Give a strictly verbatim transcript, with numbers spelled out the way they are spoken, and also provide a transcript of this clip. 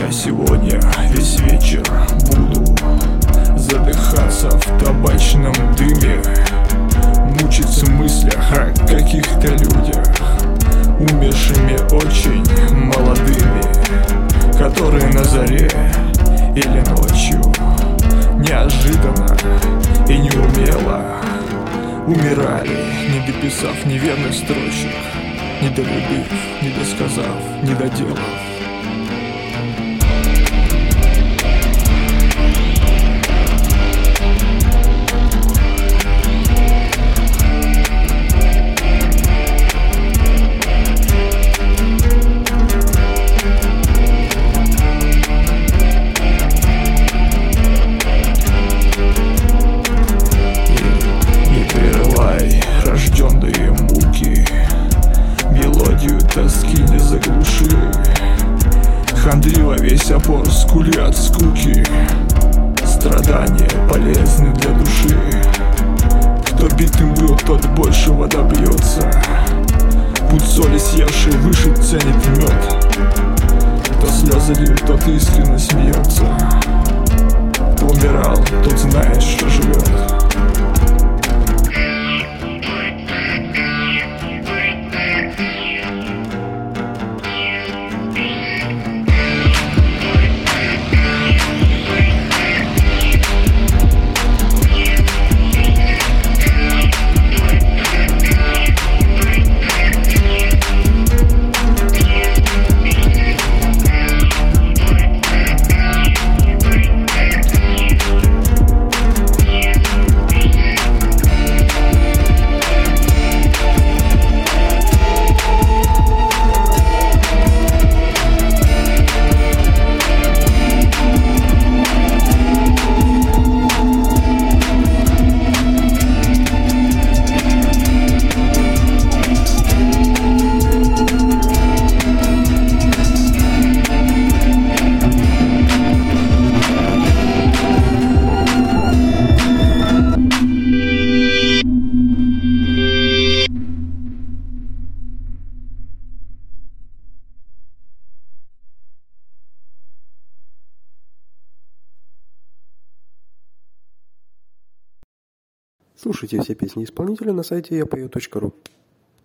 Я сегодня весь вечер буду задыхаться в табачном дыме, мучиться в мыслях о каких-то людях, умершими очень молодыми, которые на заре или ночью неожиданно и неумело умирали, не дописав неверных строчек, не долюбив, не досказав, не доделав. Рожденные муки, мелодию тоски не заглуши. Хандрила весь опор, скули от скуки. Страдания полезны для души. Кто битым был, тот большего добьется. Путь соли съевший выше ценит мед. Кто слезы лил, тот искренне смеется. Кто умирал, тот знает, что живет. Слушайте все песни исполнителя на сайте я пою точка ру.